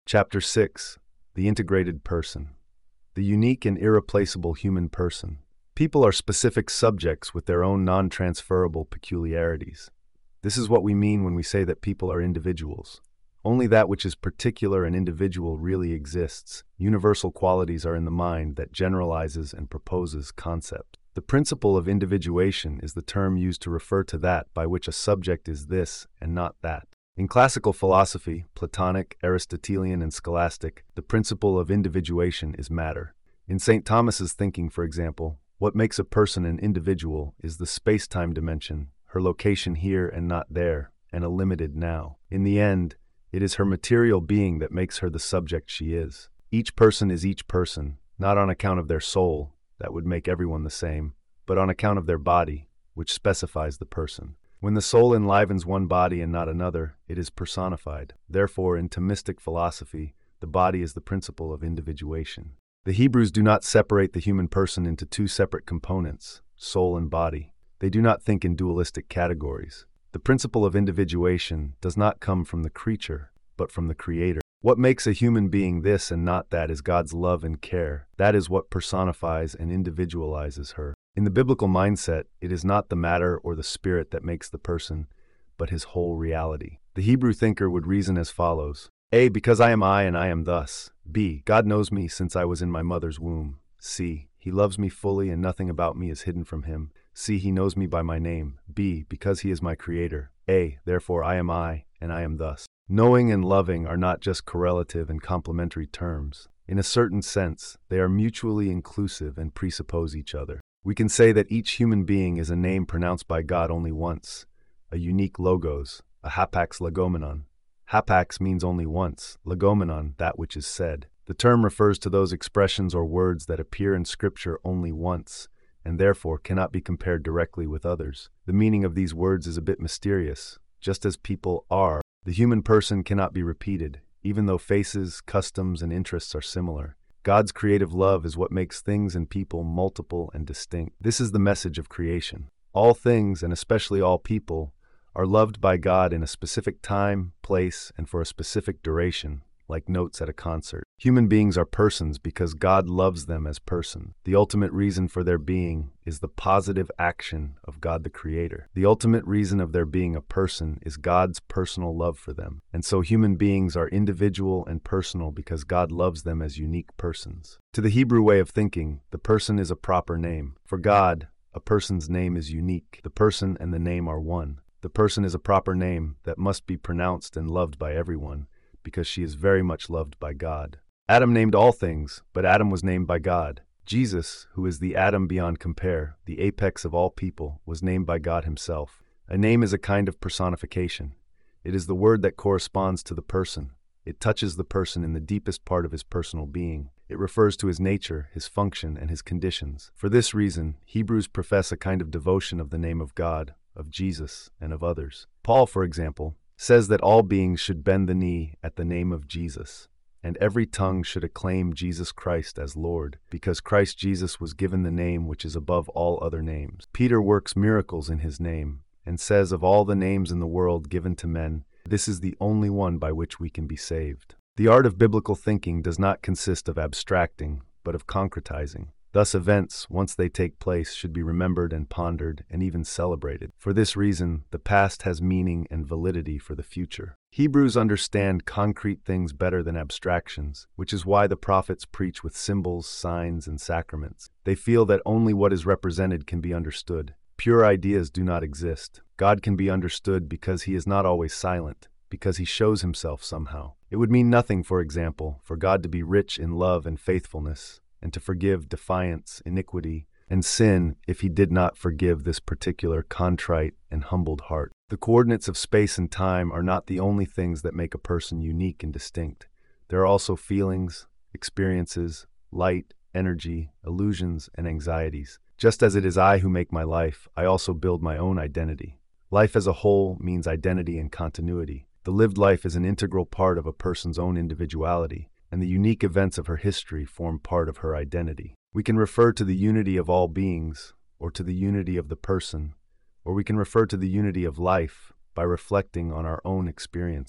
Chapter 6. The Integrated Person. The unique and irreplaceable human person. People are specific subjects with their own non-transferable peculiarities. This is what we mean when we say that people are individuals. Only that which is particular and individual really exists. Universal qualities are in the mind that generalizes and proposes concepts. The principle of individuation is the term used to refer to that by which a subject is this and not that. In classical philosophy, Platonic, Aristotelian, and Scholastic, the principle of individuation is matter. In St. Thomas's thinking, for example, what makes a person an individual is the space-time dimension, her location here and not there, and a limited now. In the end, it is her material being that makes her the subject she is. Each person is each person, not on account of their soul, that would make everyone the same, but on account of their body, which specifies the person. When the soul enlivens one body and not another, it is personified. Therefore, in Thomistic philosophy, the body is the principle of individuation. The Hebrews do not separate the human person into two separate components, soul and body. They do not think in dualistic categories. The principle of individuation does not come from the creature, but from the Creator. What makes a human being this and not that is God's love and care. That is what personifies and individualizes her. In the biblical mindset, it is not the matter or the spirit that makes the person, but his whole reality. The Hebrew thinker would reason as follows. A. Because I am I and I am thus. B. God knows me since I was in my mother's womb. C. He loves me fully and nothing about me is hidden from him. C. He knows me by my name. B. Because he is my creator. A. Therefore I am I and I am thus. Knowing and loving are not just correlative and complementary terms. In a certain sense, they are mutually inclusive and presuppose each other. We can say that each human being is a name pronounced by God only once, a unique logos, a hapax legomenon. Hapax means only once, legomenon, that which is said. The term refers to those expressions or words that appear in Scripture only once, and therefore cannot be compared directly with others. The meaning of these words is a bit mysterious. Just as people are, the human person cannot be repeated, even though faces, customs, and interests are similar. God's creative love is what makes things and people multiple and distinct. This is the message of creation. All things, and especially all people, are loved by God in a specific time, place, and for a specific duration, like notes at a concert. Human beings are persons because God loves them as persons. The ultimate reason for their being is the positive action of God the Creator. The ultimate reason of their being a person is God's personal love for them. And so human beings are individual and personal because God loves them as unique persons. To the Hebrew way of thinking, the person is a proper name. For God, a person's name is unique. The person and the name are one. The person is a proper name that must be pronounced and loved by everyone, because she is very much loved by God. Adam named all things, but Adam was named by God. Jesus, who is the Adam beyond compare, the apex of all people, was named by God himself. A name is a kind of personification. It is the word that corresponds to the person. It touches the person in the deepest part of his personal being. It refers to his nature, his function, and his conditions. For this reason, Hebrews profess a kind of devotion of the name of God, of Jesus, and of others. Paul, for example, says that all beings should bend the knee at the name of Jesus, and every tongue should acclaim Jesus Christ as Lord, because Christ Jesus was given the name which is above all other names. Peter works miracles in his name, and says of all the names in the world given to men, this is the only one by which we can be saved. The art of biblical thinking does not consist of abstracting, but of concretizing. Thus events, once they take place, should be remembered and pondered and even celebrated. For this reason, the past has meaning and validity for the future. Hebrews understand concrete things better than abstractions, which is why the prophets preach with symbols, signs, and sacraments. They feel that only what is represented can be understood. Pure ideas do not exist. God can be understood because he is not always silent, because he shows himself somehow. It would mean nothing, for example, for God to be rich in love and faithfulness, and to forgive defiance, iniquity, and sin if he did not forgive this particular contrite and humbled heart. The coordinates of space and time are not the only things that make a person unique and distinct. There are also feelings, experiences, light, energy, illusions, and anxieties. Just as it is I who make my life, I also build my own identity. Life as a whole means identity and continuity. The lived life is an integral part of a person's own individuality, and the unique events of her history form part of her identity. We can refer to the unity of all beings, or to the unity of the person, or we can refer to the unity of life by reflecting on our own experiences.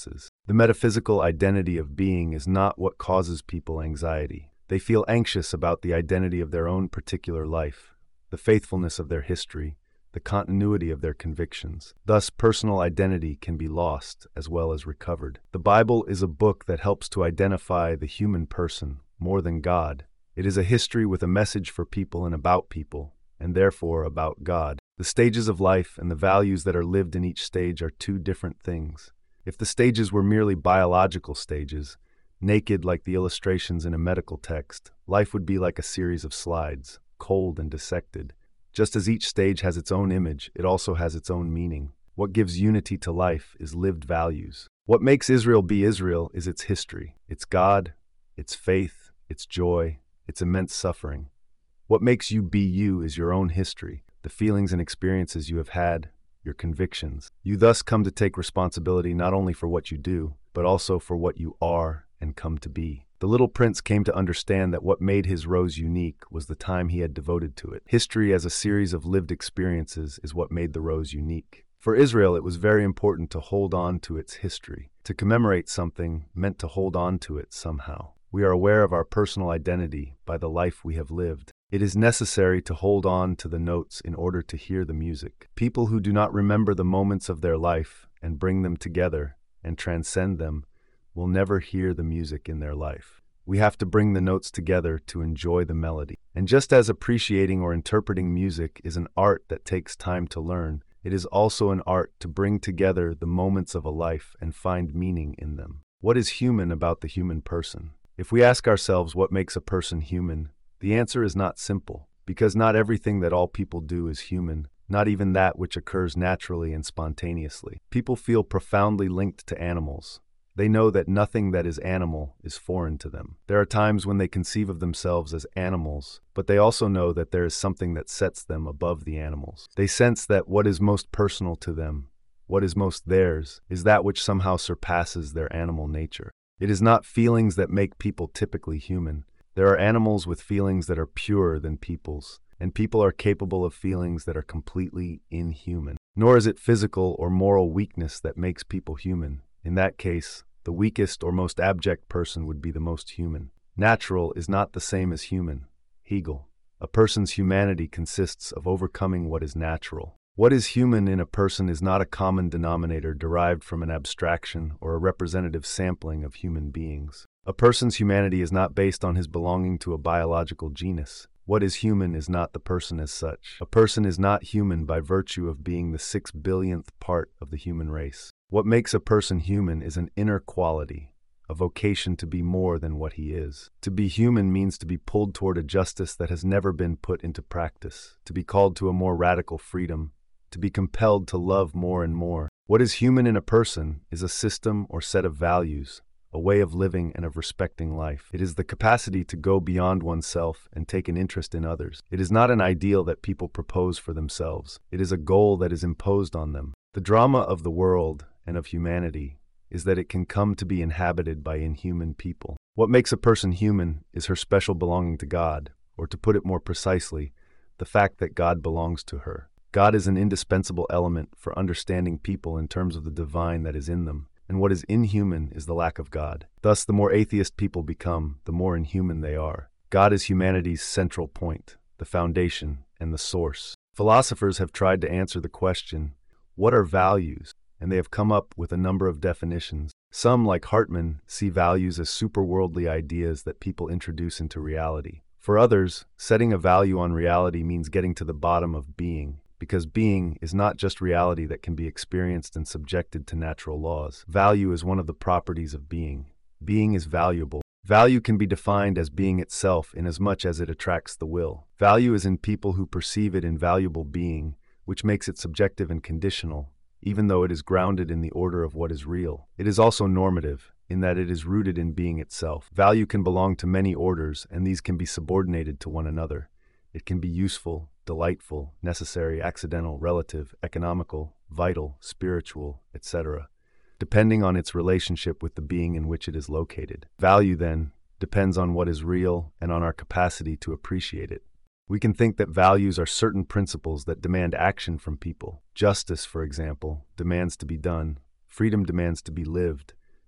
The metaphysical identity of being is not what causes people anxiety. They feel anxious about the identity of their own particular life, the faithfulness of their history, the continuity of their convictions. Thus, personal identity can be lost as well as recovered. The Bible is a book that helps to identify the human person more than God. It is a history with a message for people and about people, and therefore about God. The stages of life and the values that are lived in each stage are two different things. If the stages were merely biological stages, naked like the illustrations in a medical text, life would be like a series of slides, cold and dissected. Just as each stage has its own image, it also has its own meaning. What gives unity to life is lived values. What makes Israel be Israel is its history, its God, its faith, its joy, its immense suffering. What makes you be you is your own history, the feelings and experiences you have had, your convictions. You thus come to take responsibility not only for what you do, but also for what you are and come to be. The little prince came to understand that what made his rose unique was the time he had devoted to it. History as a series of lived experiences is what made the rose unique. For Israel, it was very important to hold on to its history. To commemorate something meant to hold on to it somehow. We are aware of our personal identity by the life we have lived. It is necessary to hold on to the notes in order to hear the music. People who do not remember the moments of their life and bring them together and transcend them will never hear the music in their life. We have to bring the notes together to enjoy the melody. And just as appreciating or interpreting music is an art that takes time to learn, it is also an art to bring together the moments of a life and find meaning in them. What is human about the human person? If we ask ourselves what makes a person human, the answer is not simple, because not everything that all people do is human, not even that which occurs naturally and spontaneously. People feel profoundly linked to animals. They know that nothing that is animal is foreign to them. There are times when they conceive of themselves as animals, but they also know that there is something that sets them above the animals. They sense that what is most personal to them, what is most theirs, is that which somehow surpasses their animal nature. It is not feelings that make people typically human. There are animals with feelings that are purer than people's, and people are capable of feelings that are completely inhuman. Nor is it physical or moral weakness that makes people human. In that case, the weakest or most abject person would be the most human. Natural is not the same as human. Hegel. A person's humanity consists of overcoming what is natural. What is human in a person is not a common denominator derived from an abstraction or a representative sampling of human beings. A person's humanity is not based on his belonging to a biological genus. What is human is not the person as such. A person is not human by virtue of being the 6 billionth part of the human race. What makes a person human is an inner quality, a vocation to be more than what he is. To be human means to be pulled toward a justice that has never been put into practice, to be called to a more radical freedom, to be compelled to love more and more. What is human in a person is a system or set of values, a way of living and of respecting life. It is the capacity to go beyond oneself and take an interest in others. It is not an ideal that people propose for themselves. It is a goal that is imposed on them. The drama of the world and of humanity is that it can come to be inhabited by inhuman people. What makes a person human is her special belonging to God, or to put it more precisely, the fact that God belongs to her. God is an indispensable element for understanding people in terms of the divine that is in them, and what is inhuman is the lack of God. Thus, the more atheist people become, the more inhuman they are. God is humanity's central point, the foundation, and the source. Philosophers have tried to answer the question, what are values? And they have come up with a number of definitions. Some, like Hartman, see values as superworldly ideas that people introduce into reality. For others, setting a value on reality means getting to the bottom of being, because being is not just reality that can be experienced and subjected to natural laws. Value is one of the properties of being. Being is valuable. Value can be defined as being itself inasmuch as it attracts the will. Value is in people who perceive it in valuable being, which makes it subjective and conditional, even though it is grounded in the order of what is real. It is also normative, in that it is rooted in being itself. Value can belong to many orders, and these can be subordinated to one another. It can be useful, delightful, necessary, accidental, relative, economical, vital, spiritual, etc., depending on its relationship with the being in which it is located. Value, then, depends on what is real and on our capacity to appreciate it. We can think that values are certain principles that demand action from people. Justice, for example, demands to be done. Freedom demands to be lived.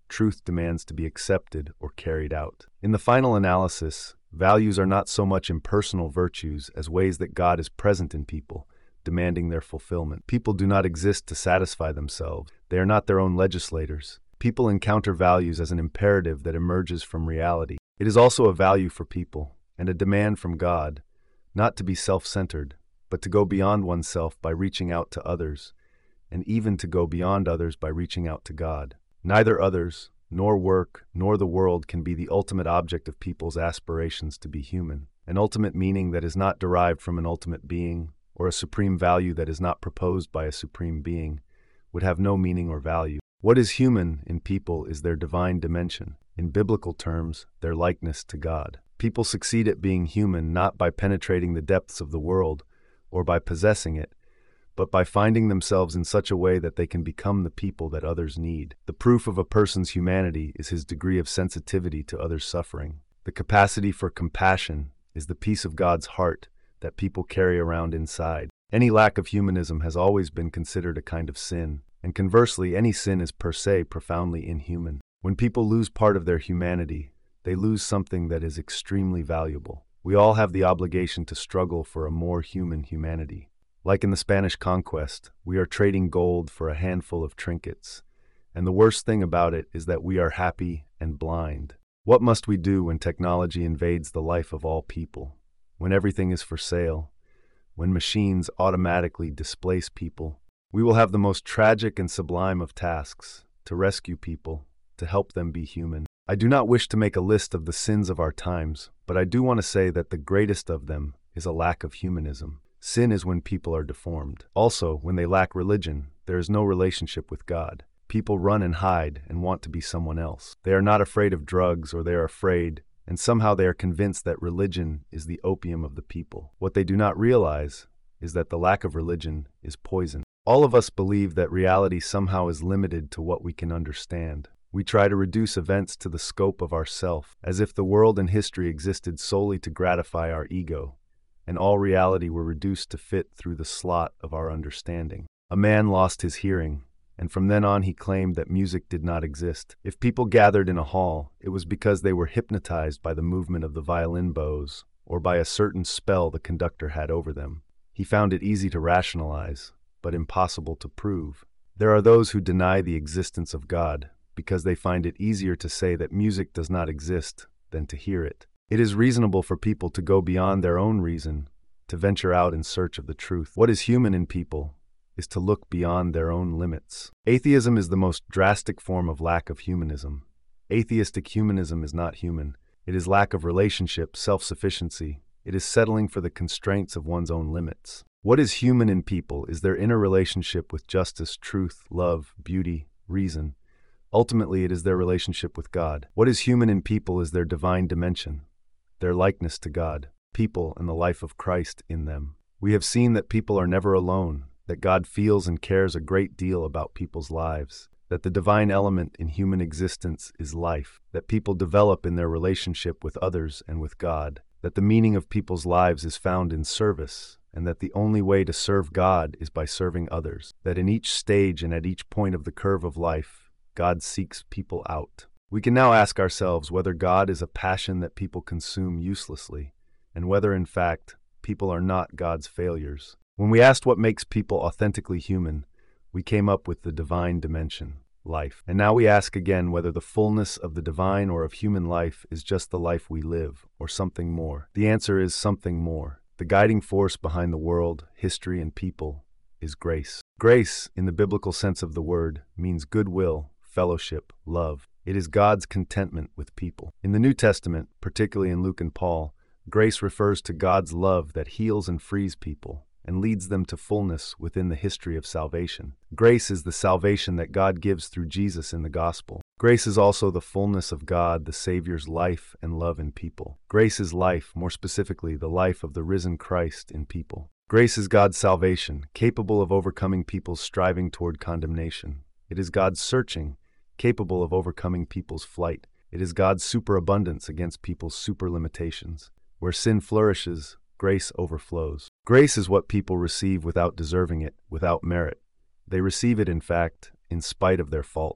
truth demands to be accepted or carried out. In the final analysis, values are not so much impersonal virtues as ways that God is present in people, demanding their fulfillment. People do not exist to satisfy themselves. They are not their own legislators. People encounter values as an imperative that emerges from reality. It is also a value for people, and a demand from God, not to be self-centered, but to go beyond oneself by reaching out to others, and even to go beyond others by reaching out to God. Neither others, nor work, nor the world can be the ultimate object of people's aspirations to be human. An ultimate meaning that is not derived from an ultimate being, or a supreme value that is not proposed by a supreme being, would have no meaning or value. What is human in people is their divine dimension, in biblical terms, their likeness to God. People succeed at being human not by penetrating the depths of the world or by possessing it, but by finding themselves in such a way that they can become the people that others need. The proof of a person's humanity is his degree of sensitivity to others' suffering. The capacity for compassion is the piece of God's heart that people carry around inside. Any lack of humanism has always been considered a kind of sin, and conversely, any sin is per se profoundly inhuman. When people lose part of their humanity, they lose something that is extremely valuable. We all have the obligation to struggle for a more human humanity. Like in the Spanish conquest, we are trading gold for a handful of trinkets, and the worst thing about it is that we are happy and blind. What must we do when technology invades the life of all people? When everything is for sale? When machines automatically displace people? We will have the most tragic and sublime of tasks, to rescue people, to help them be human. I do not wish to make a list of the sins of our times, but I do want to say that the greatest of them is a lack of humanism. Sin is when people are deformed. Also, when they lack religion, there is no relationship with God. People run and hide and want to be someone else. They are not afraid of drugs, or they are afraid, and somehow they are convinced that religion is the opium of the people. What they do not realize is that the lack of religion is poison. All of us believe that reality somehow is limited to what we can understand. We try to reduce events to the scope of ourself, as if the world and history existed solely to gratify our ego, and all reality were reduced to fit through the slot of our understanding. A man lost his hearing, and from then on he claimed that music did not exist. If people gathered in a hall, it was because they were hypnotized by the movement of the violin bows, or by a certain spell the conductor had over them. He found it easy to rationalize, but impossible to prove. There are those who deny the existence of God, because they find it easier to say that music does not exist than to hear it. It is reasonable for people to go beyond their own reason, to venture out in search of the truth. What is human in people is to look beyond their own limits. Atheism is the most drastic form of lack of humanism. Atheistic humanism is not human. It is lack of relationship, self-sufficiency. It is settling for the constraints of one's own limits. What is human in people is their inner relationship with justice, truth, love, beauty, reason. Ultimately, it is their relationship with God. What is human in people is their divine dimension, their likeness to God, people and the life of Christ in them. We have seen that people are never alone, that God feels and cares a great deal about people's lives, that the divine element in human existence is life, that people develop in their relationship with others and with God, that the meaning of people's lives is found in service, and that the only way to serve God is by serving others, that in each stage and at each point of the curve of life, God seeks people out. We can now ask ourselves whether God is a passion that people consume uselessly, and whether, in fact, people are not God's failures. When we asked what makes people authentically human, we came up with the divine dimension, life. And now we ask again whether the fullness of the divine or of human life is just the life we live, or something more. The answer is something more. The guiding force behind the world, history, and people is grace. Grace, in the biblical sense of the word, means goodwill, fellowship, love. It is God's contentment with people. In the New Testament, particularly in Luke and Paul, grace refers to God's love that heals and frees people and leads them to fullness within the history of salvation. Grace is the salvation that God gives through Jesus in the gospel. Grace is also the fullness of God, the Savior's life and love in people. Grace is life, more specifically, the life of the risen Christ in people. Grace is God's salvation, capable of overcoming people's striving toward condemnation. It is God's searching, capable of overcoming people's flight. It is God's superabundance against people's superlimitations. Where sin flourishes, grace overflows. Grace is what people receive without deserving it, without merit. They receive it, in fact, in spite of their faults.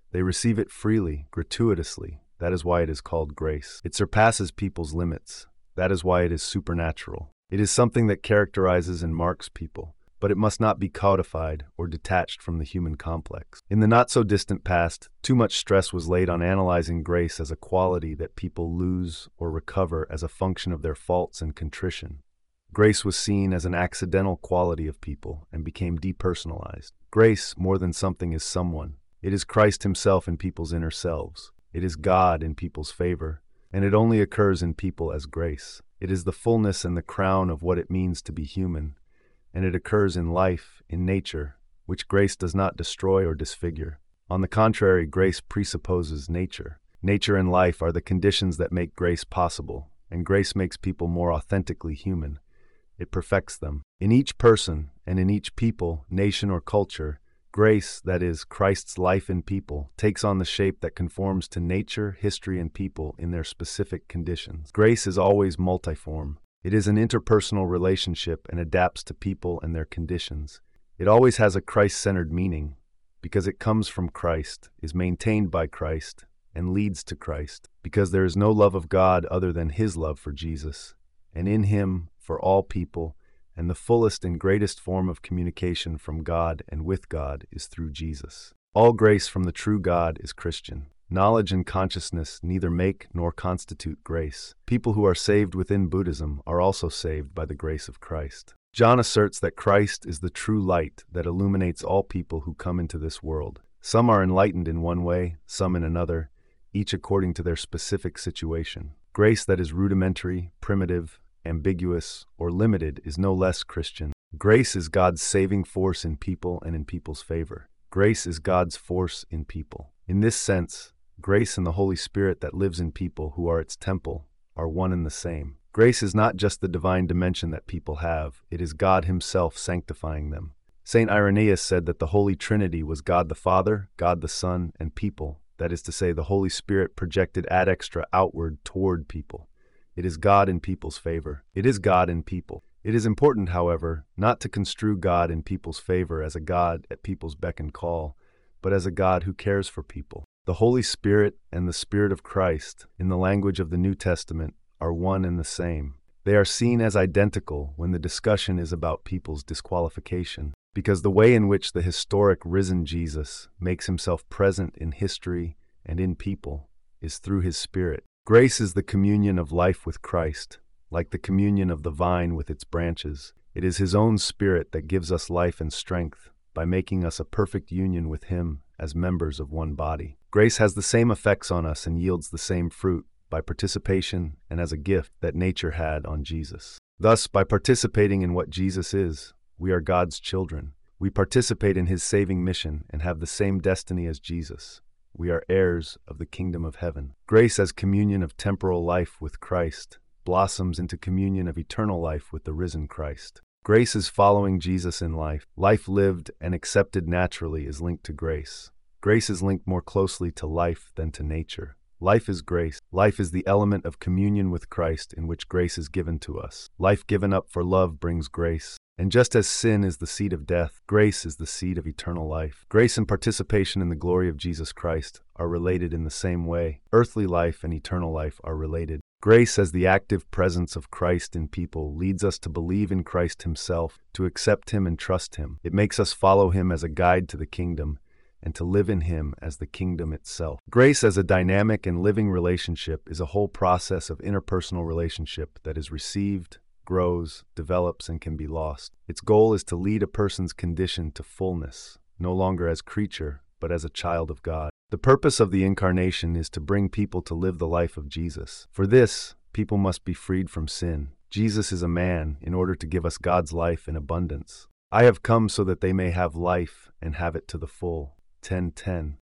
They receive it freely, gratuitously. That is why it is called grace. It surpasses people's limits. That is why it is supernatural. It is something that characterizes and marks people, but it must not be codified or detached from the human complex. In the not-so-distant past, too much stress was laid on analyzing grace as a quality that people lose or recover as a function of their faults and contrition. Grace was seen as an accidental quality of people and became depersonalized. Grace, more than something, is someone. It is Christ himself in people's inner selves. It is God in people's favor, and it only occurs in people as grace. It is the fullness and the crown of what it means to be human, and it occurs in life, in nature, which grace does not destroy or disfigure. On the contrary, grace presupposes nature. Nature and life are the conditions that make grace possible, and grace makes people more authentically human. It perfects them. In each person, and in each people, nation, or culture, grace, that is, Christ's life in people, takes on the shape that conforms to nature, history, and people in their specific conditions. Grace is always multiform. It is an interpersonal relationship and adapts to people and their conditions. It always has a Christ-centered meaning, because it comes from Christ, is maintained by Christ, and leads to Christ, because there is no love of God other than His love for Jesus, and in Him, for all people, and the fullest and greatest form of communication from God and with God is through Jesus. All grace from the true God is Christian. Knowledge and consciousness neither make nor constitute grace. People who are saved within Buddhism are also saved by the grace of Christ. John asserts that Christ is the true light that illuminates all people who come into this world. Some are enlightened in one way, some in another, each according to their specific situation. Grace that is rudimentary, primitive, ambiguous, or limited is no less Christian. Grace is God's saving force in people and in people's favor. Grace is God's force in people. In this sense, grace and the Holy Spirit that lives in people who are its temple are one and the same. Grace is not just the divine dimension that people have, it is God Himself sanctifying them. St. Irenaeus said that the Holy Trinity was God the Father, God the Son, and people, that is to say, the Holy Spirit projected ad extra outward toward people. It is God in people's favor. It is God in people. It is important, however, not to construe God in people's favor as a God at people's beck and call, but as a God who cares for people. The Holy Spirit and the Spirit of Christ, in the language of the New Testament, are one and the same. They are seen as identical when the discussion is about people's disqualification, because the way in which the historic risen Jesus makes Himself present in history and in people is through His Spirit. Grace is the communion of life with Christ, like the communion of the vine with its branches. It is His own Spirit that gives us life and strength by making us a perfect union with Him as members of one body. Grace has the same effects on us and yields the same fruit by participation and as a gift that nature had on Jesus. Thus, by participating in what Jesus is, we are God's children. We participate in His saving mission and have the same destiny as Jesus. We are heirs of the kingdom of heaven. Grace as communion of temporal life with Christ blossoms into communion of eternal life with the risen Christ. Grace is following Jesus in life. Life lived and accepted naturally is linked to grace. Grace is linked more closely to life than to nature. Life is grace. Life is the element of communion with Christ in which grace is given to us. Life given up for love brings grace. And just as sin is the seed of death, grace is the seed of eternal life. Grace and participation in the glory of Jesus Christ are related in the same way. Earthly life and eternal life are related. Grace as the active presence of Christ in people leads us to believe in Christ Himself, to accept Him and trust Him. It makes us follow Him as a guide to the kingdom, and to live in Him as the kingdom itself. Grace as a dynamic and living relationship is a whole process of interpersonal relationship that is received, grows, develops, and can be lost. Its goal is to lead a person's condition to fullness, no longer as creature, but as a child of God. The purpose of the incarnation is to bring people to live the life of Jesus. For this, people must be freed from sin. Jesus is a man in order to give us God's life in abundance. I have come so that they may have life and have it to the full. 10:10.